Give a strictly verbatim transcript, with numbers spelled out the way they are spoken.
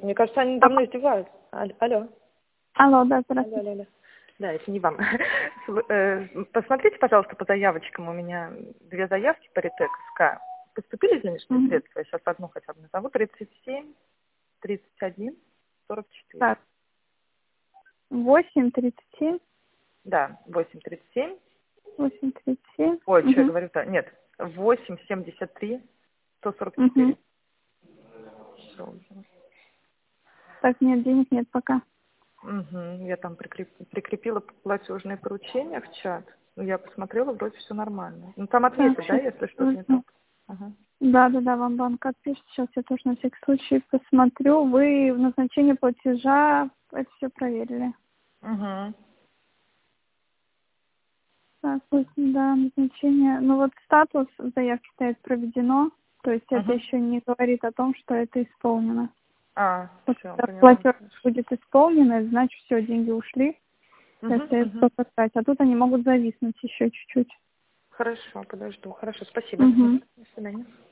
Мне кажется, они надо мной издеваются. Алло. Алло, Алло, да, алло, здравствуйте. алло. алло. Да, если не вам. С- э, Посмотрите, пожалуйста, по заявочкам. У меня две заявки по ретек СК. Поступили денежные Мгм. средства? Я сейчас одну хотя бы назову. тридцать семь, тридцать один, сорок четыре. Так, восемь тридцать семь, Да, восемь тридцать семь. восемь тридцать семь. Ой, что я Угу. говорю-то? Нет, восемь семьдесят три, сто сорок Угу. четыре. Всё уже. Так, нет, денег нет пока. Мгм. Я там прикреп- прикрепила платежные поручения в чат. Ну, я посмотрела, вроде все нормально. Ну, там Так, ответят, да, сейчас. если что-то не так. Ага. Да, да, да, вам банк отпишет. Сейчас я тоже на всякий случай посмотрю. Вы в назначении платежа это все проверили. Угу. Так, вот, да, назначение. Ну вот статус в заявке стоит проведено. То есть это Угу. еще не говорит о том, что это исполнено. А, Вот все, когда поняла. платеж будет исполнен, значит все, деньги ушли. Угу, Это угу. только сказать. А тут они могут зависнуть еще чуть-чуть. Хорошо, подожду. Хорошо, спасибо. Угу. Мгм. До свидания.